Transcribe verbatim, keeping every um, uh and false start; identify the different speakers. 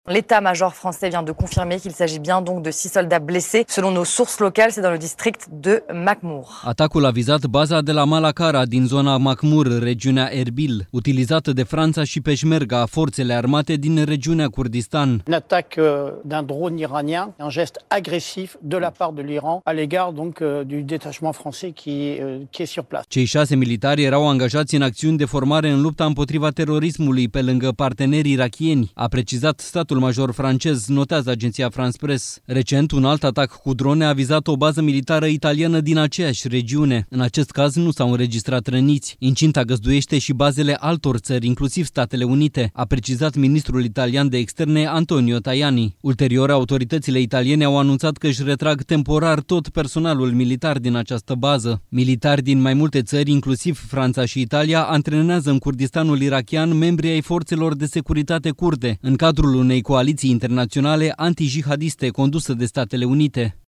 Speaker 1: L'état-major français vient de confirmer qu'il s'agit bien donc de six soldats blessés. Selon nos sources locales, c'est dans le district de Makmour.
Speaker 2: Atacul a vizat baza de la Malakara din zona Makmur, regiunea Erbil, utilizată de Franța și Peșmerga, forțele armate din regiunea Kurdistan.
Speaker 3: Une attaque d'un drone iranien, un geste agressif de la part de l'Iran à l'égard donc du détachement français qui qui est sur place.
Speaker 2: Cei șase militari erau angajați în acțiuni de formare în lupta împotriva terorismului pe lângă partenerii irakieni, a precizat statul major francez, notează agenția France Press. Recent, un alt atac cu drone a vizat o bază militară italiană din aceeași regiune. În acest caz nu s-au înregistrat răniți. Incinta găzduiește și bazele altor țări, inclusiv Statele Unite, a precizat ministrul italian de externe Antonio Tajani. Ulterior, autoritățile italiene au anunțat că își retrag temporar tot personalul militar din această bază. Militari din mai multe țări, inclusiv Franța și Italia, antrenează în Kurdistanul irakian membri ai forțelor de securitate kurde, în cadrul unei coaliții internaționale anti-jihadiste condusă de Statele Unite.